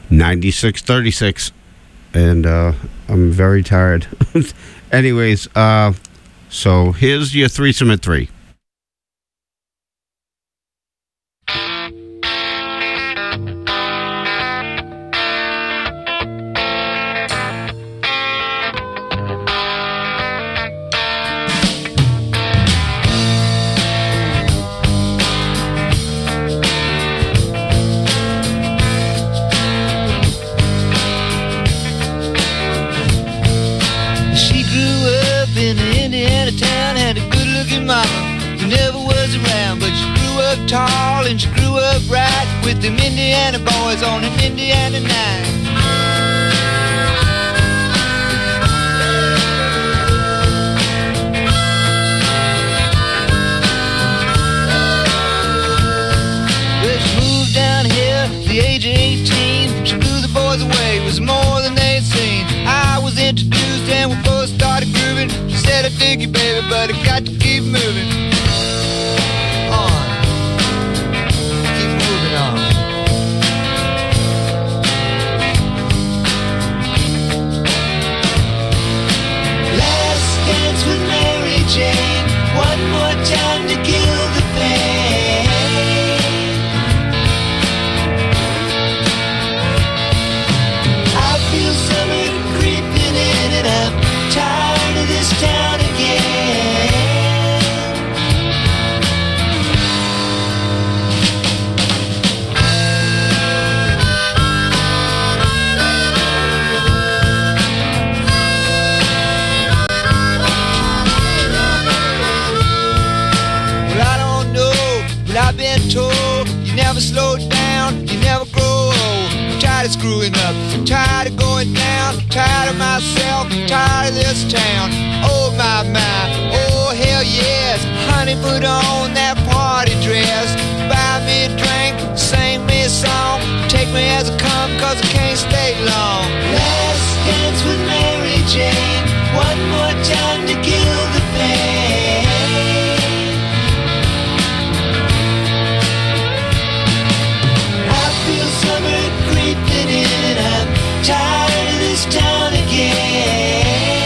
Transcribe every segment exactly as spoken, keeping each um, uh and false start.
ninety-six thirty-six. And uh, I'm very tired. Anyways, uh, so here's your threesome at three. Tall and she grew up right with them Indiana boys on an Indiana night. Well, she moved down here at the age of eighteen. She blew the boys away, it was more than they'd seen. I was introduced and we both started grooving. She said, I dig you, baby, but I got to keep moving. With Mary Jane, one more time to kill the pain. I feel summer creeping in and I'm tired of this town again. I've been told you never slow down, you never grow old. I'm tired of screwing up, I'm tired of going down, I'm tired of myself, I'm tired of this town. Oh my, my, oh hell yes. Honey, put on that party dress, buy me a drink, sing me a song, take me as I come, cause I can't stay long. Last dance with Mary Jane, one more time to kill the pain. Summer creeping in, I'm tired of this town again.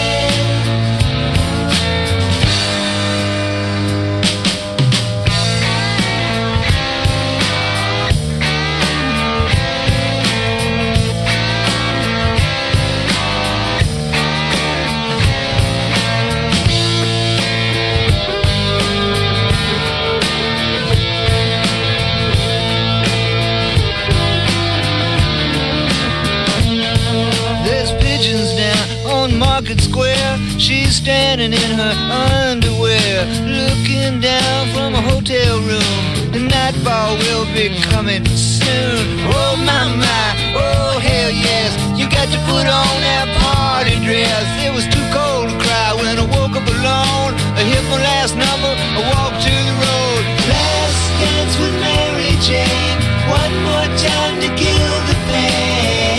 Market Square, she's standing in her underwear, looking down from a hotel room. The nightfall will be coming soon. Oh my my, oh hell yes. You got to put on that party dress. It was too cold to cry when I woke up alone. I hit my last number, I walked to the road. Last dance with Mary Jane, one more time to kill the pain.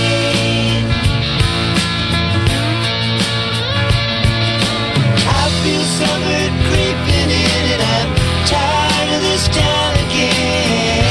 Feel summer creeping in and I'm tired of this town again.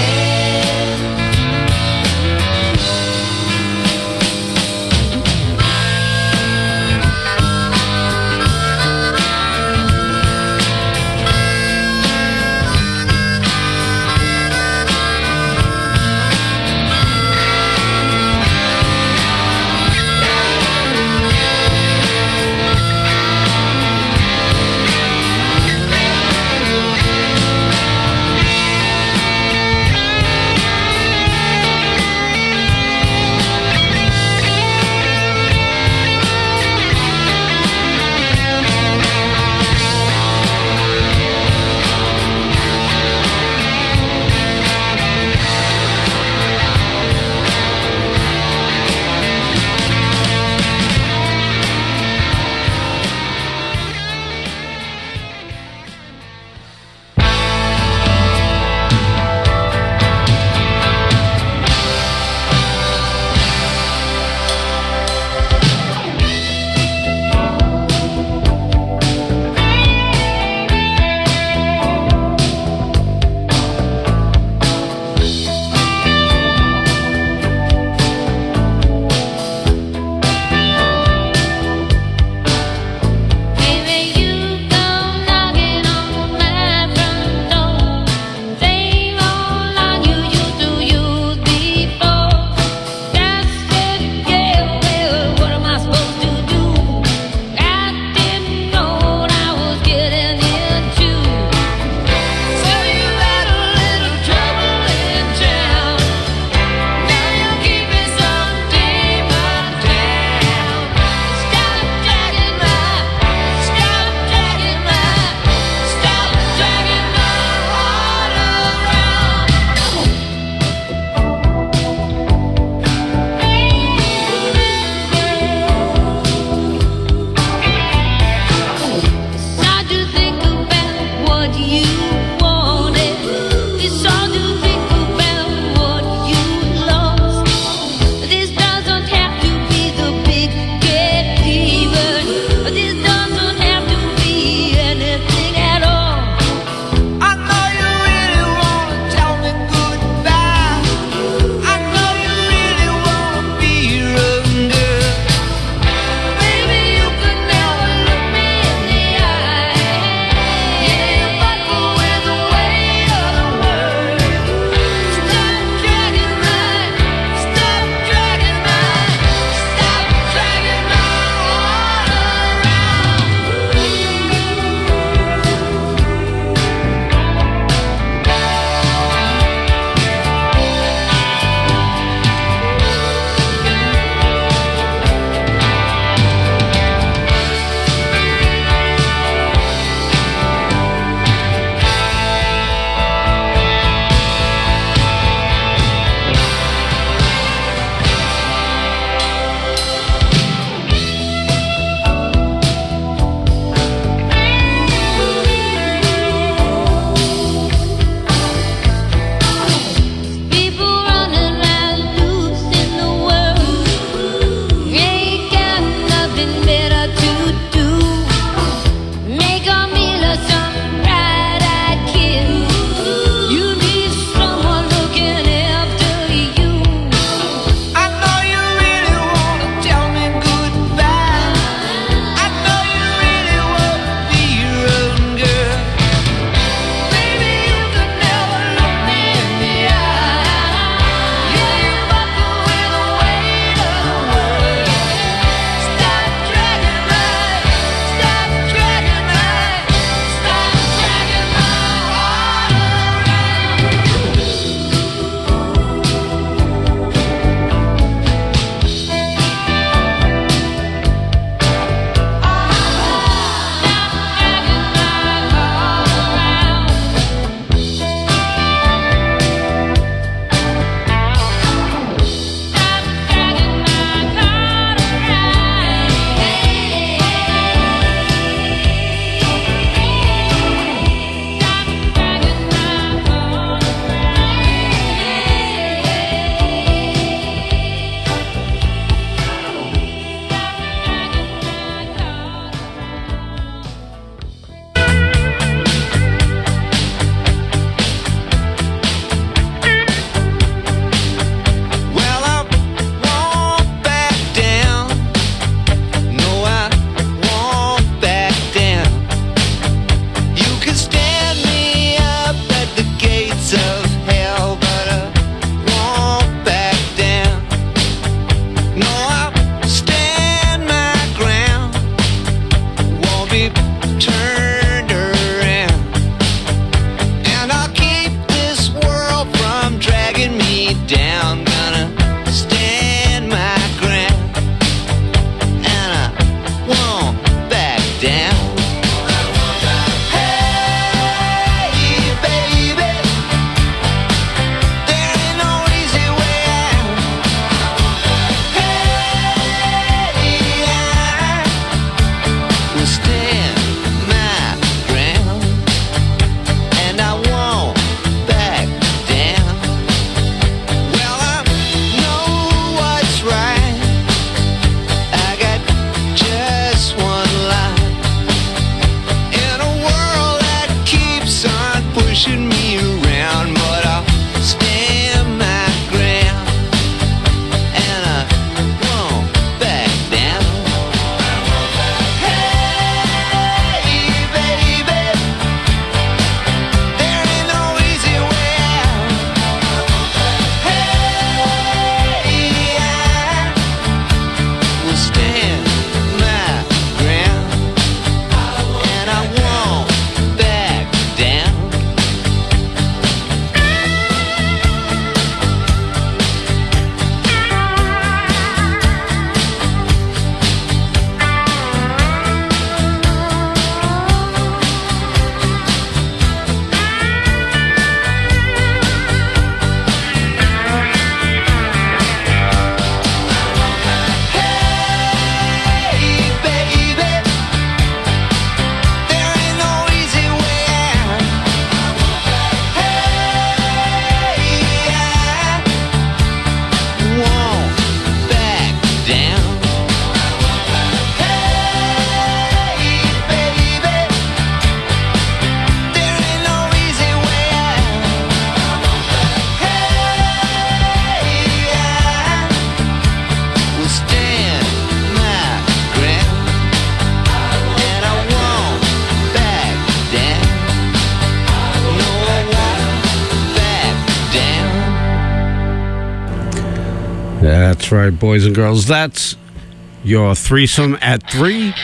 That's right, boys and girls. That's your threesome at three.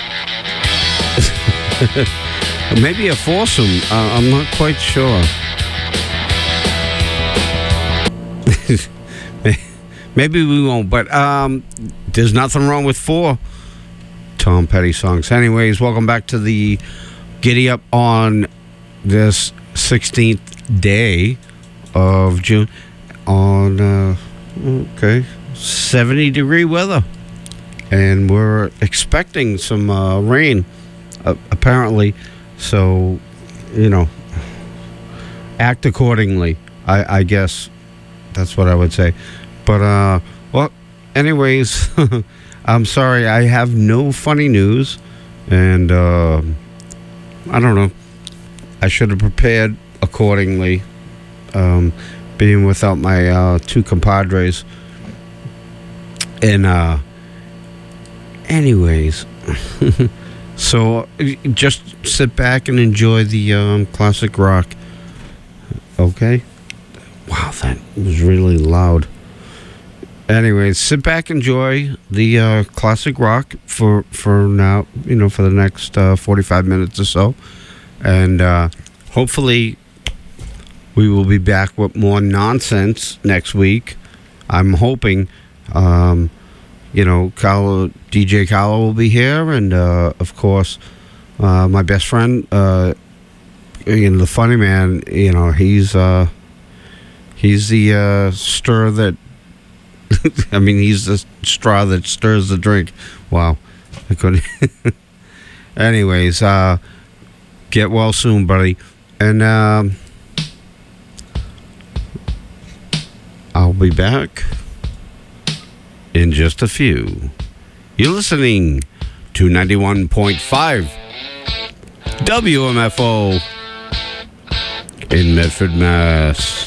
Maybe a foursome. Uh, I'm not quite sure. Maybe we won't, but um, there's nothing wrong with four Tom Petty songs. Anyways, welcome back to the Giddy Up on this sixteenth day of June on, uh, okay, seventy degree weather. And we're expecting some uh, rain, uh, apparently. So, you know, act accordingly, I, I guess. That's what I would say. But, uh, well, anyways, I'm sorry. I have no funny news. And, uh, I don't know. I should have prepared accordingly, um, being without my uh, two compadres. And, uh, anyways, so just sit back and enjoy the um, classic rock. Okay? Wow, that was really loud. Anyways, sit back, enjoy the uh, classic rock for for now, you know, for the next uh, forty-five minutes or so. And uh, hopefully we will be back with more nonsense next week. I'm hoping, um, you know, Carlo, D J Carlo will be here. And, uh, of course, uh, my best friend, uh, you know, the funny man, you know, he's, uh, he's the uh, stir that, I mean, he's the straw that stirs the drink. Wow. I couldn't. Anyways, uh, get well soon, buddy. And um, I'll be back in just a few. You're listening to ninety-one point five W M F O in Medford, Mass.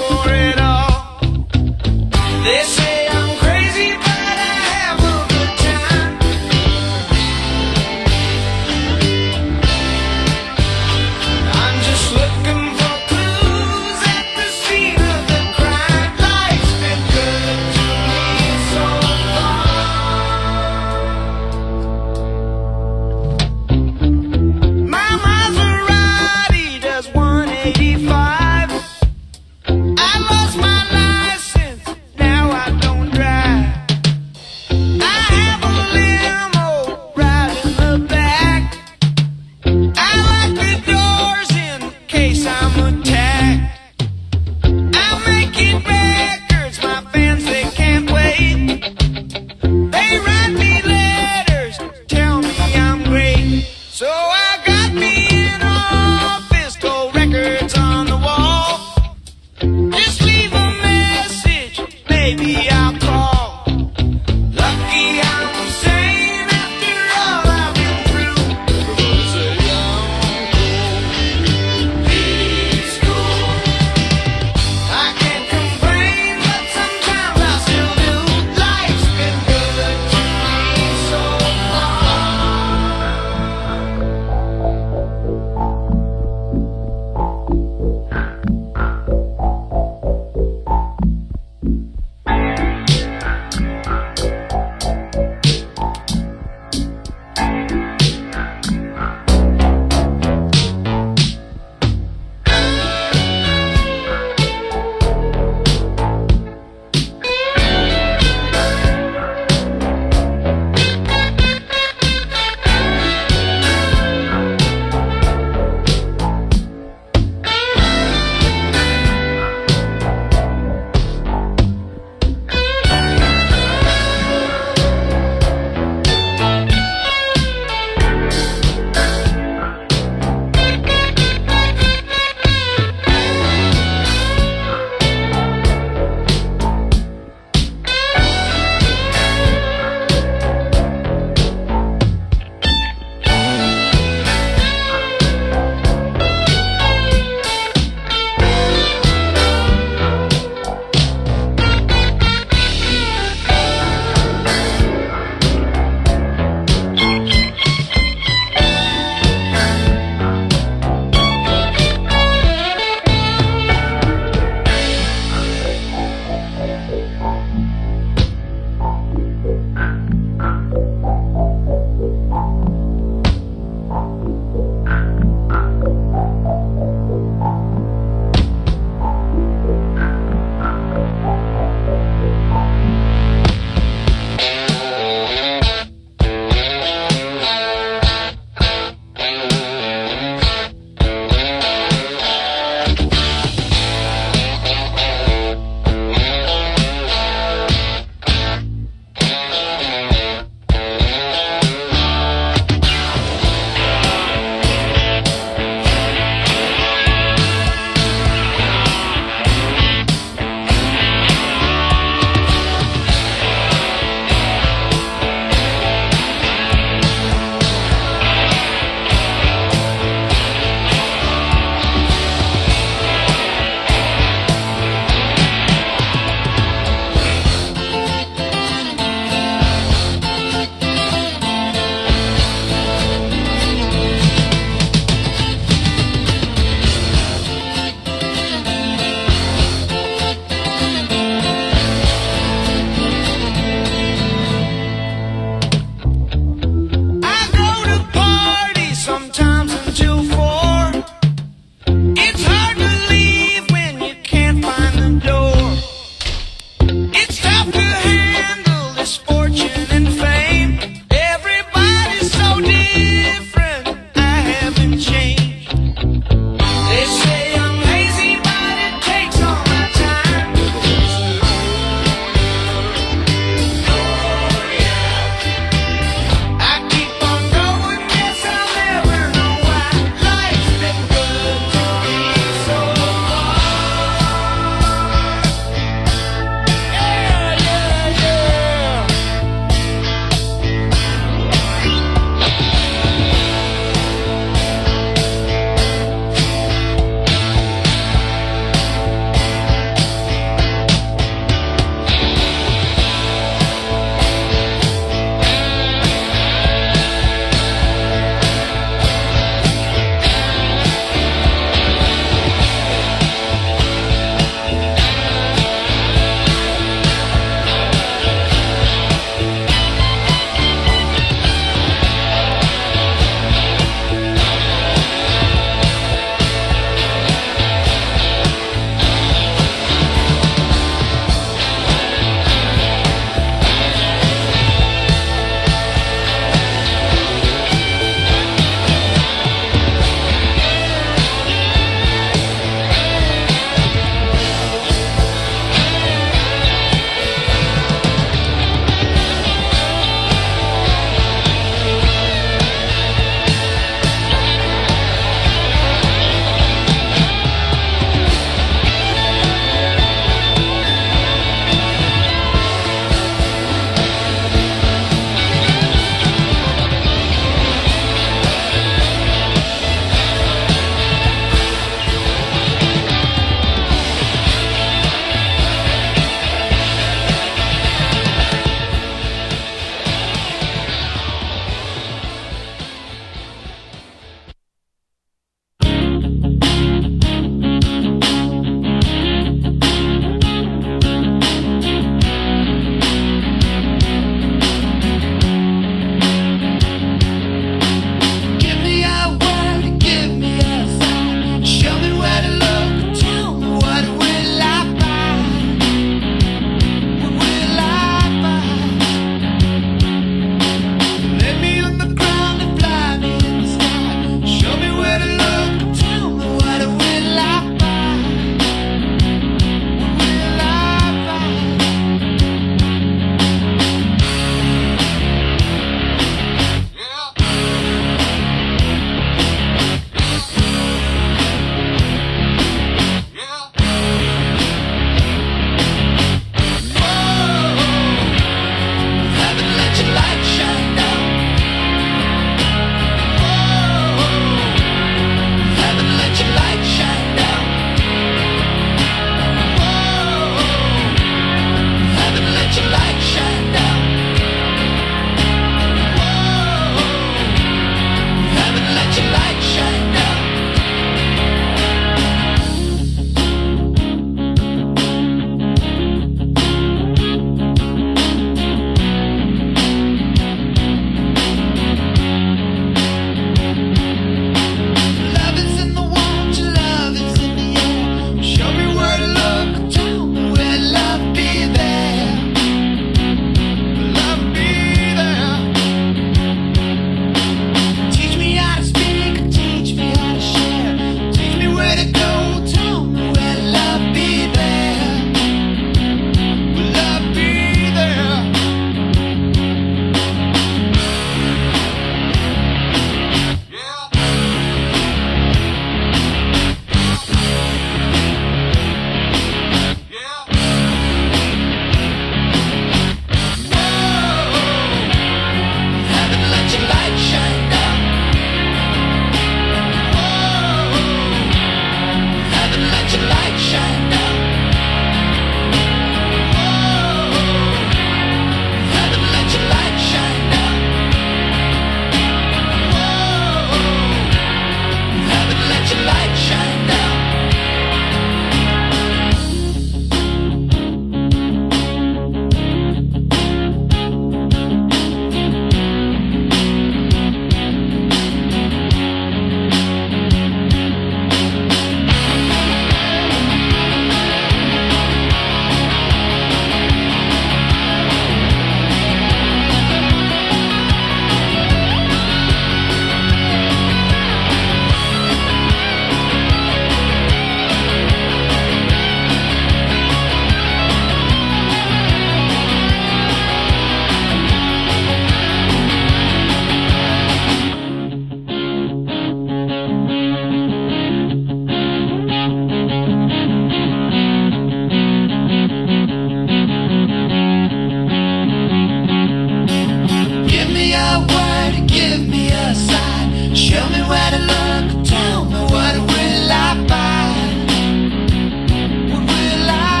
Show me where to look, tell me what will I find? What will I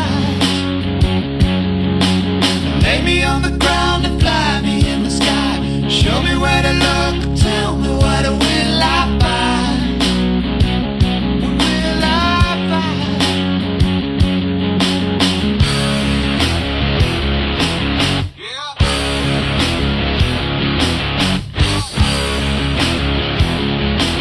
find? Lay me on the ground and fly me in the sky. Show me where to look, tell me what will I find? What will I find? Yeah.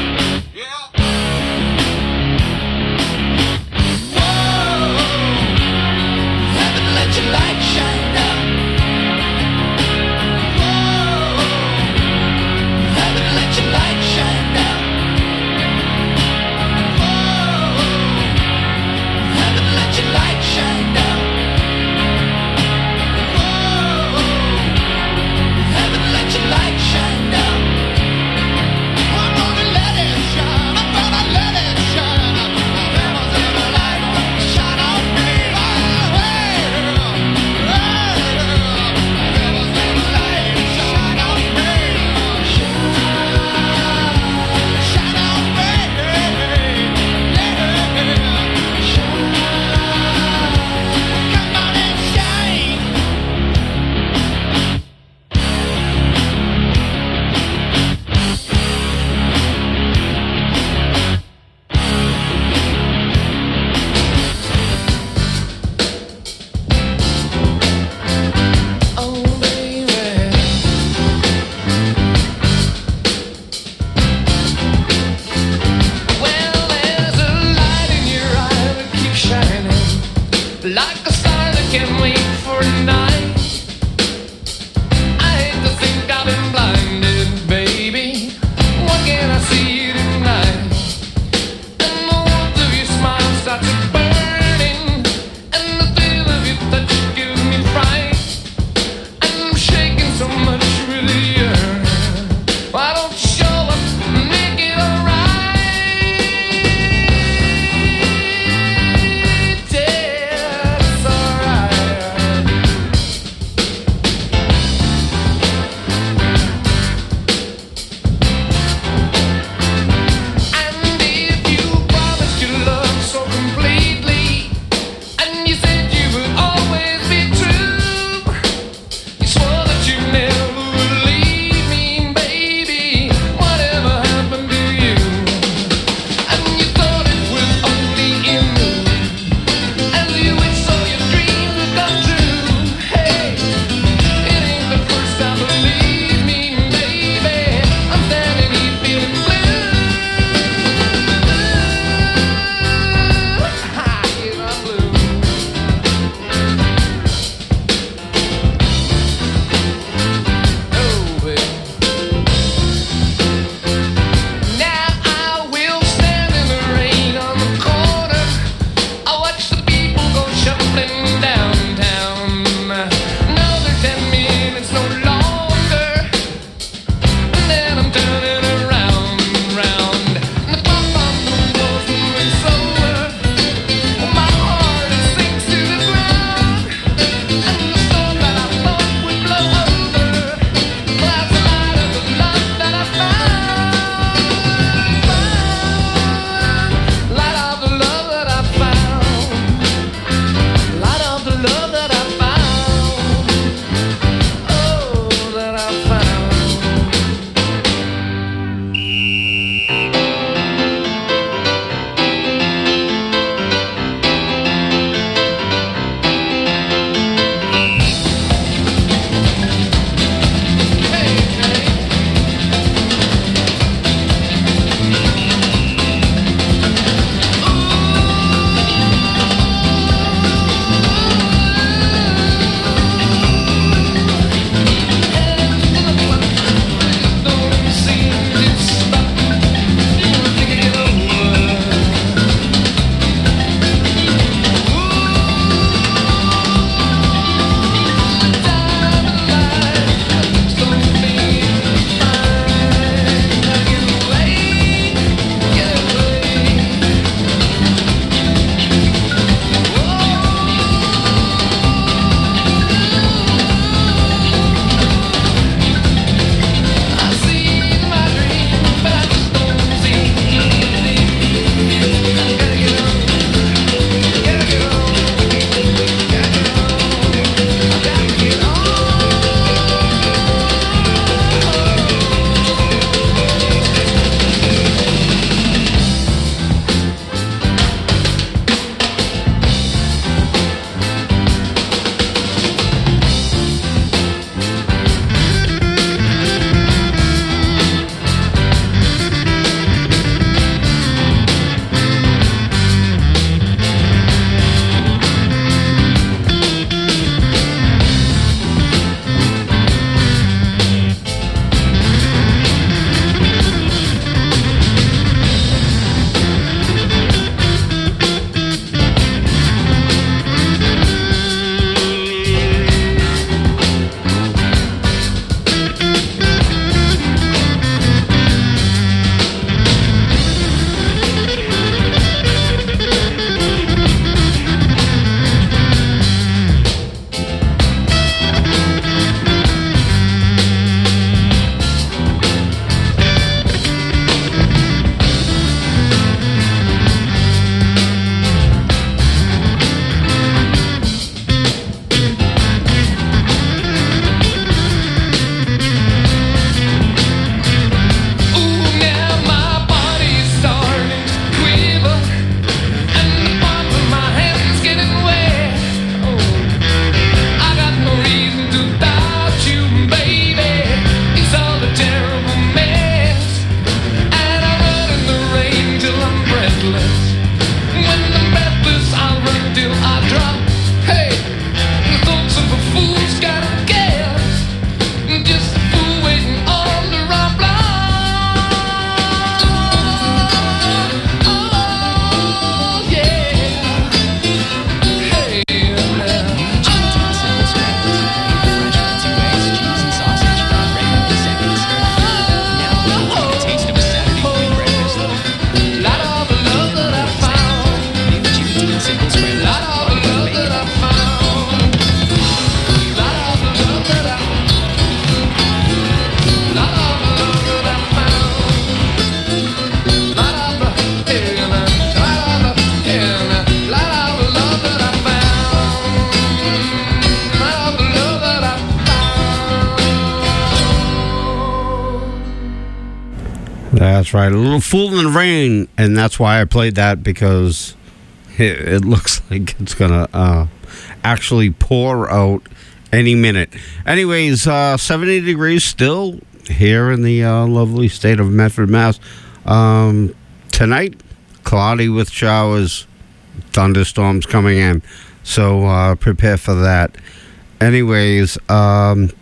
That's right. A little Fool in the Rain, and that's why I played that, because it, it looks like it's going to uh, actually pour out any minute. Anyways, uh, seventy degrees still here in the uh, lovely state of Medford, Mass. Um, tonight, cloudy with showers, thunderstorms coming in. So uh, prepare for that. Anyways, um,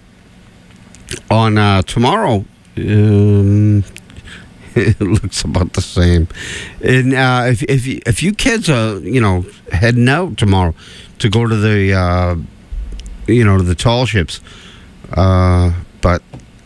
on uh, tomorrow, um, it looks about the same. And uh, if if you, if you kids are, you know, heading out tomorrow to go to the uh, you know to the tall ships, uh, but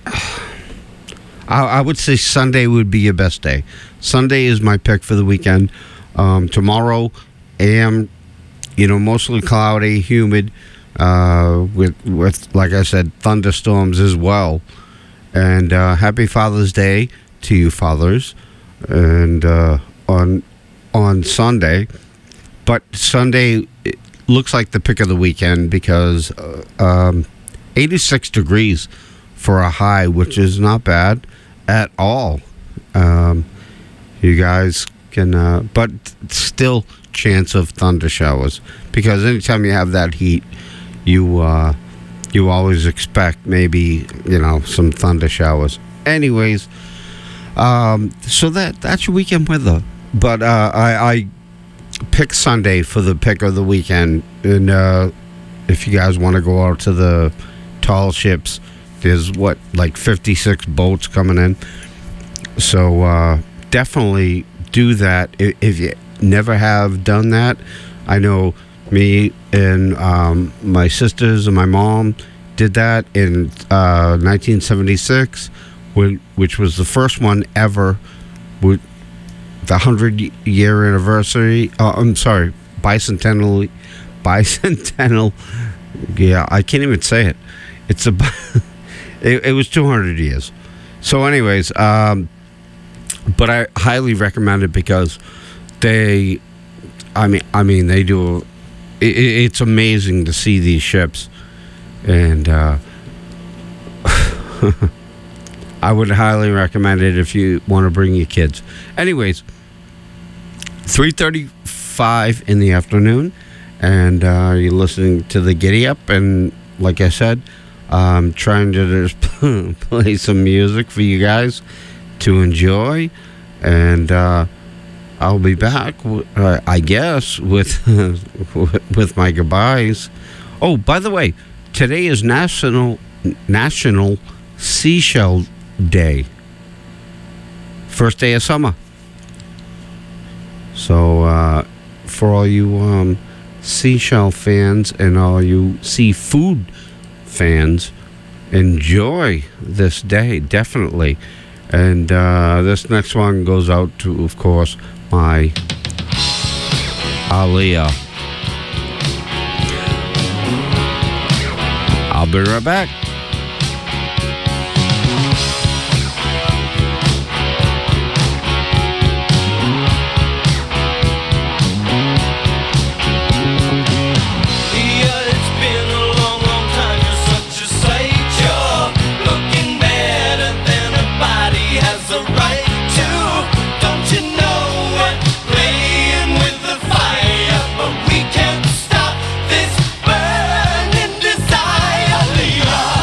I, I would say Sunday would be your best day. Sunday is my pick for the weekend. Um, tomorrow, am you know mostly cloudy, humid, uh, with with like I said, thunderstorms as well. And uh, happy Father's Day to you fathers, and uh, on on Sunday. But Sunday it looks like the pick of the weekend, because uh, um, eighty-six degrees for a high, which is not bad at all. Um, you guys can, uh, but still chance of thunder showers, because anytime you have that heat, you uh, you always expect maybe, you know, some thunder showers. Anyways. Um, so that that's your weekend weather. But uh, I, I pick Sunday for the pick of the weekend. And uh, if you guys want to go out to the tall ships, there's what, like fifty-six boats coming in. So uh, definitely do that if you never have done that. I know me and um, my sisters and my mom did that in uh, nineteen seventy-six. Which was the first one ever, with the hundred-year anniversary. Uh, I'm sorry, bicentennial, bicentennial. Yeah, I can't even say it. It's a. it, it was two hundred years. So, anyways, um, but I highly recommend it, because they, I mean, I mean, they do. It, it's amazing to see these ships, and. Uh, I would highly recommend it if you want to bring your kids. Anyways, three thirty-five in the afternoon, and uh, you're listening to the Giddy Up. And like I said, I'm trying to just play some music for you guys to enjoy. And uh, I'll be back, uh, I guess, with with my goodbyes. Oh, by the way, today is National National Seashell Day. First day of summer. So uh, for all you um, seashell fans and all you seafood fans, enjoy this day, definitely. And uh, this next one goes out to, of course, my Aaliyah. I'll be right back. Stop this burning desire, Leah.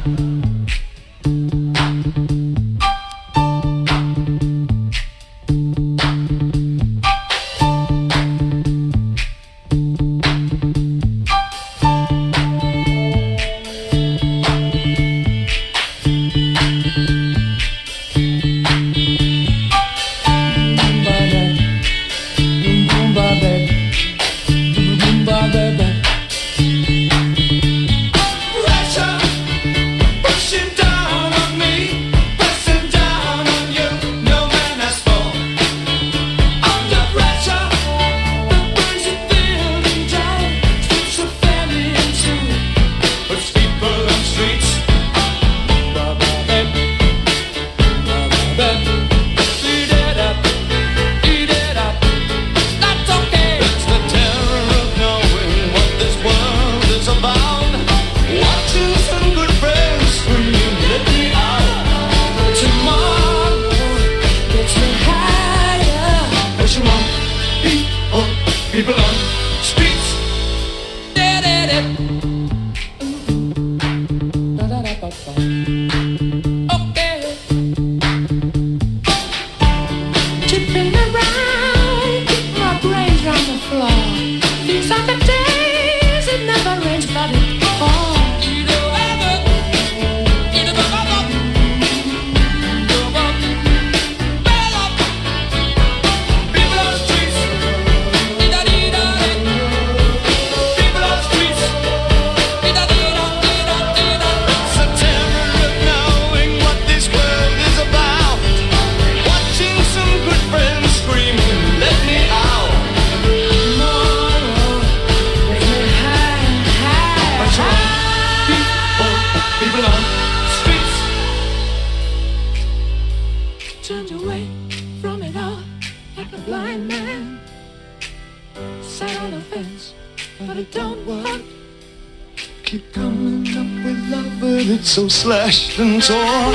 So slashed and torn.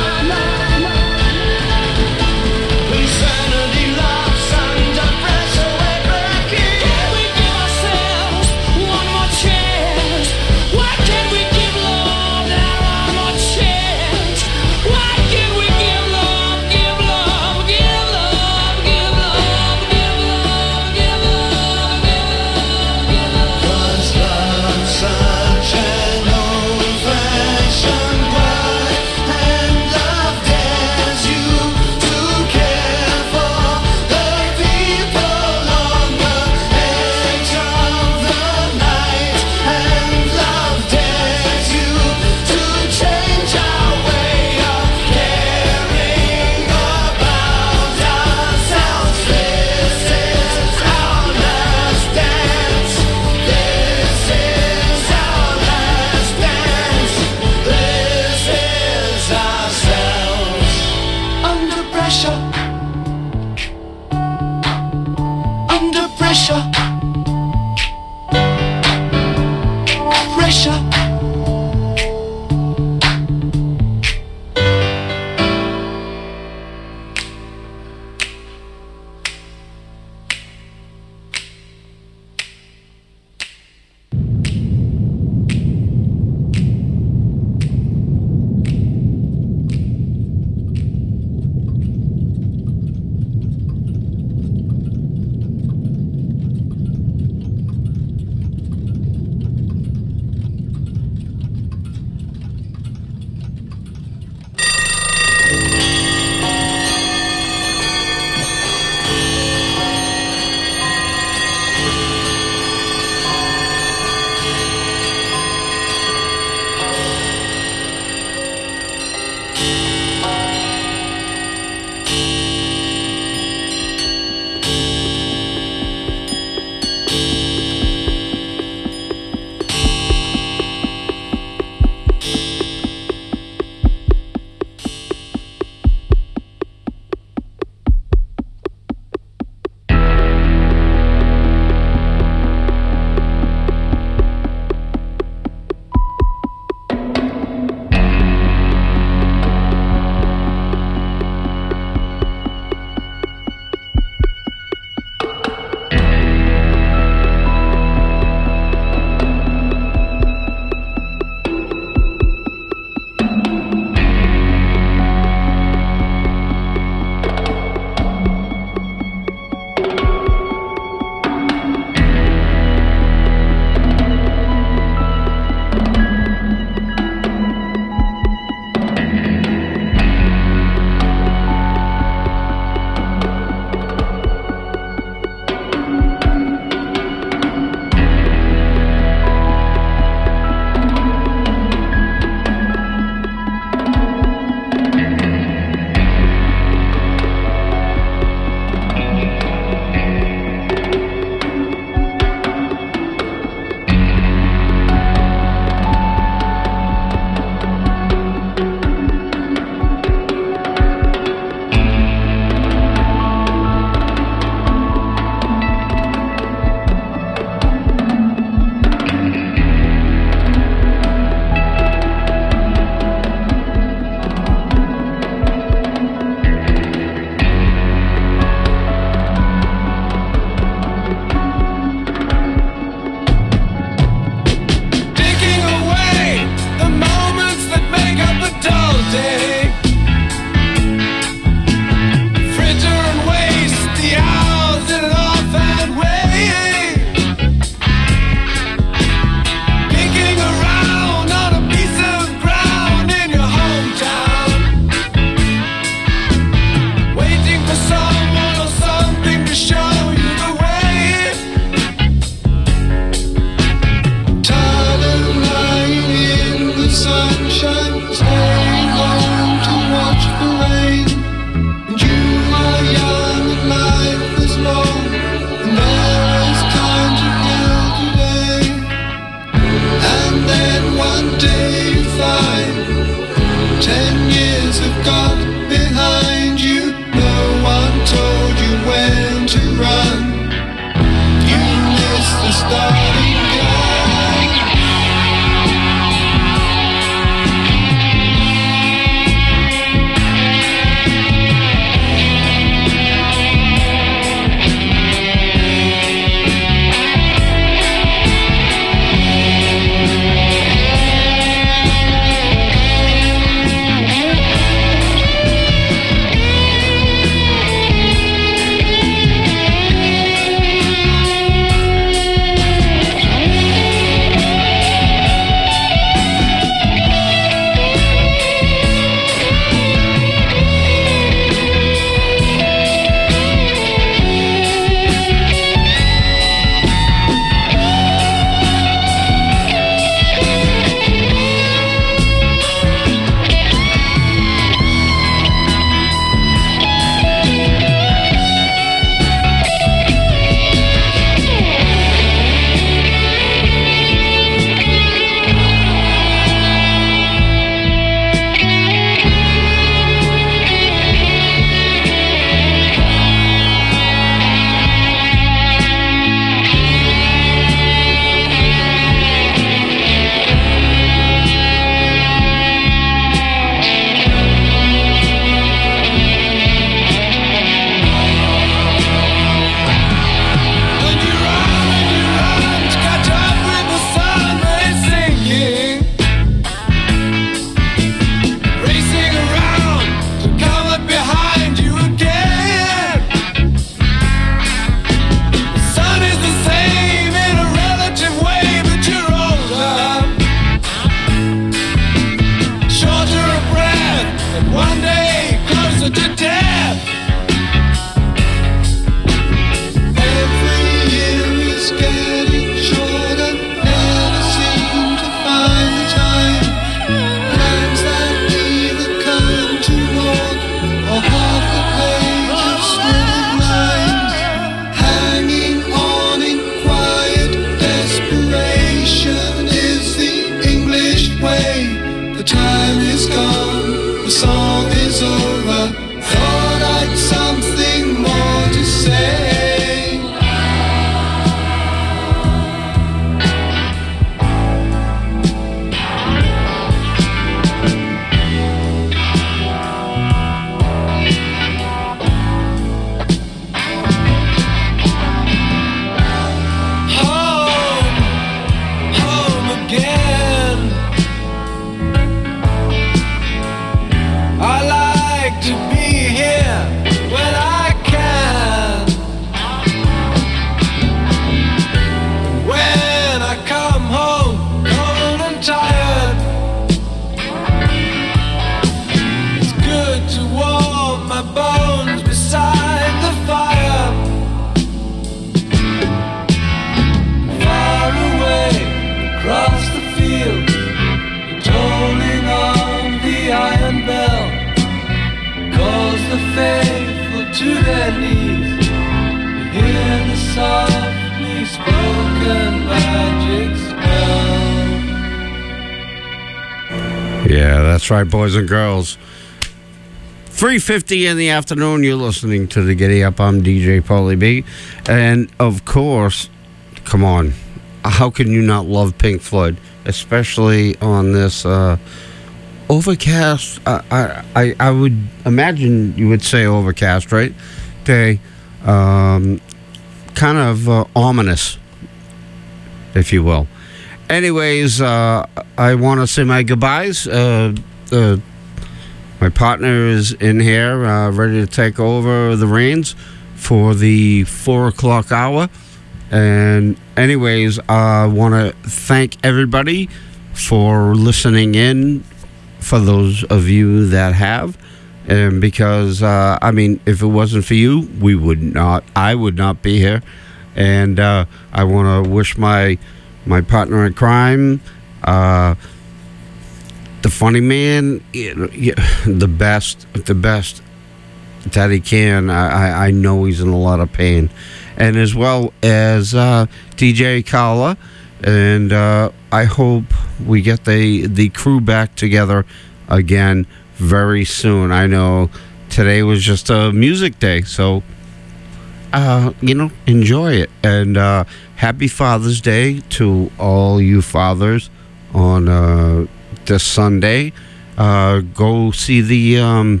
Yeah, that's right, boys and girls. three fifty in the afternoon, you're listening to the Giddy Up. I'm D J Paulie B. And, of course, come on. How can you not love Pink Floyd? Especially on this uh, overcast, uh, I, I, I would imagine you would say overcast, right? Day. Um, kind of uh, ominous, if you will. Anyways, uh, I want to say my goodbyes. Uh, uh, my partner is in here, uh, ready to take over the reins for the four o'clock hour. And anyways, I want to thank everybody for listening in, for those of you that have. And because, uh, I mean, if it wasn't for you, we would not, I would not be here. And uh, I want to wish my my partner in crime, uh, the funny man, you know, the best, the best that he can. I, I know he's in a lot of pain. And as well as uh, D J Kala. And uh, I hope we get the, the crew back together again very soon. I know today was just a music day, so uh, you know, enjoy it. And uh, happy Father's Day to all you fathers on uh, this Sunday. Uh, go see the um,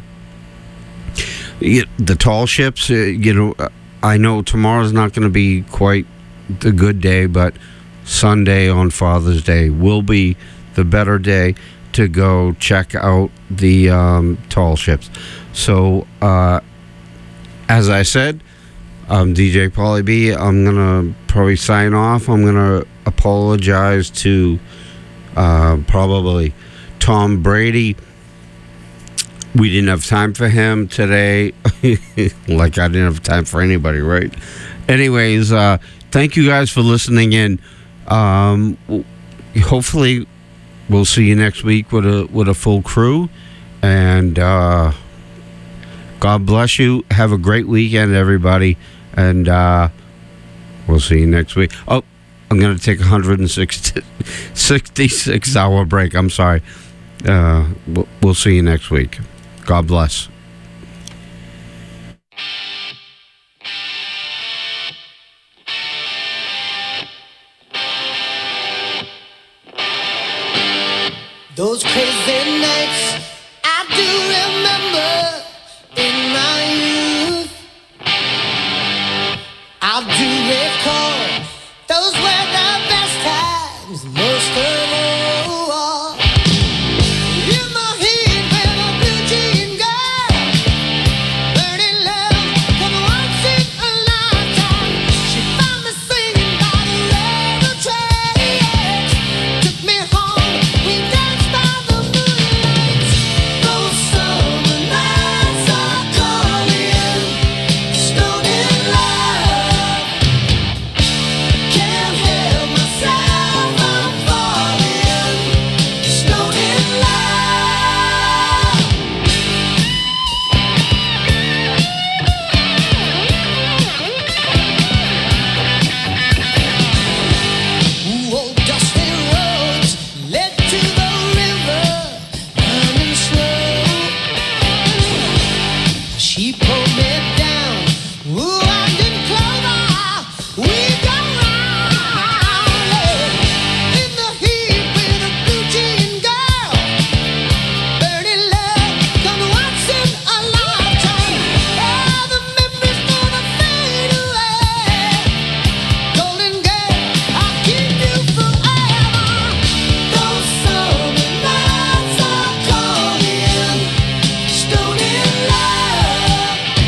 the tall ships. Uh, you know, I know tomorrow's not going to be quite the good day, but Sunday on Father's Day will be the better day to go check out the um, tall ships. So, uh, as I said, I'm D J Paulie B. I'm going to probably sign off. I'm going to apologize to uh, probably Tom Brady. We didn't have time for him today. Like I didn't have time for anybody, right? Anyways, uh, thank you guys for listening in. Um, hopefully we'll see you next week with a with a full crew. And uh, God bless you. Have a great weekend, everybody. And uh, we'll see you next week. Oh, I'm going to take a one hundred sixty-six hour break. I'm sorry. Uh, we'll, we'll see you next week. God bless. Those crazy nights I do remember in my youth. I do recall those were the best times, most of all. In my heat with a blue jean girl, burning love, come once in a lifetime. She found me singing by the railroad tracks, took me home, we danced by the moonlight. Those summer nights are calling, stoned in love. Can't help myself, I'm falling, stoned in love. Ooh, old dusty roads led to the river, running slow. She pulled me down. Ooh, I didn't clover. We go round in the heat with a blue jean girl, burning love, come once in a lifetime. All the memories gonna fade away. Golden girl, I'll keep you forever. Those summer nights are calling, stoned in love.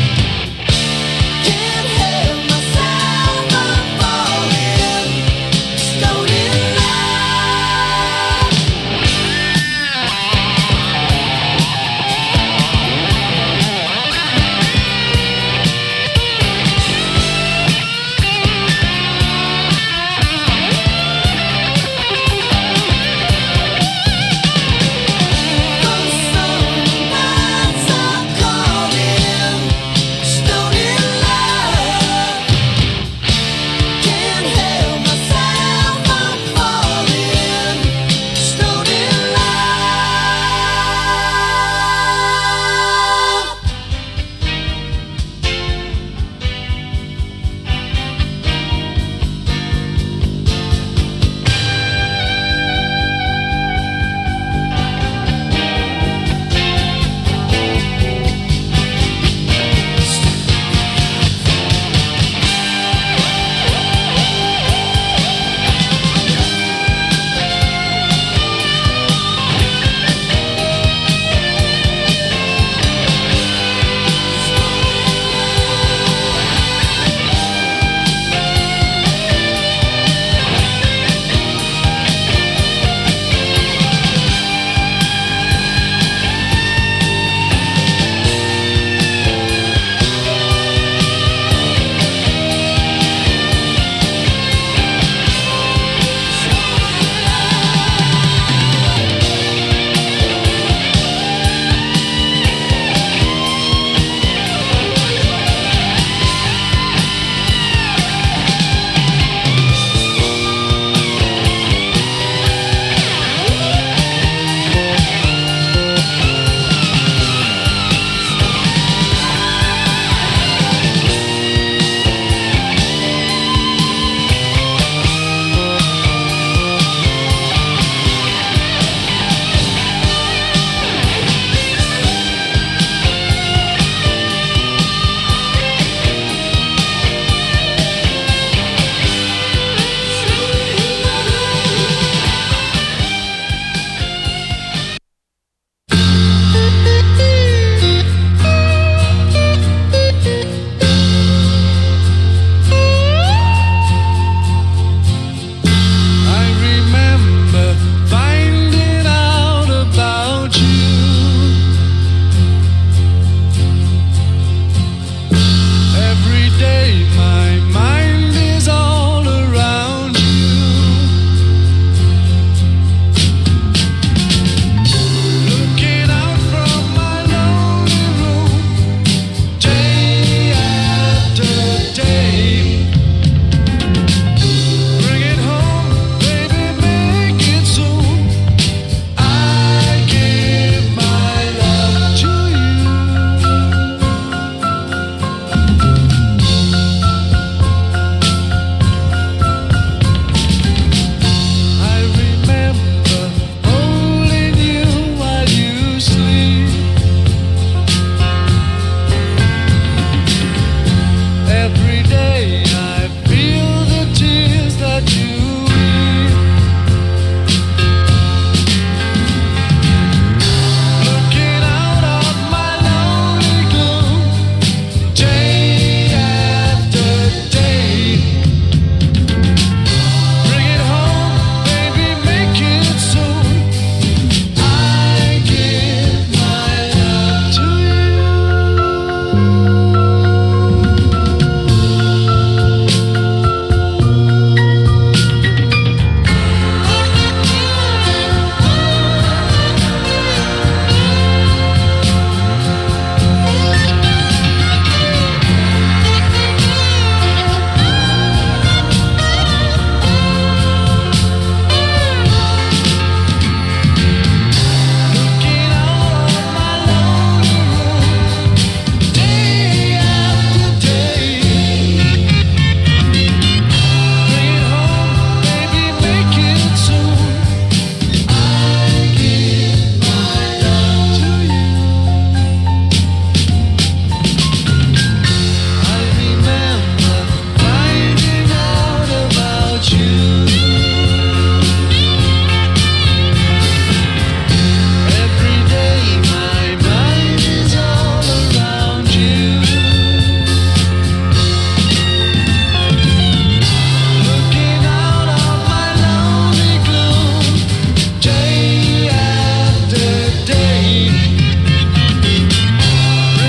day.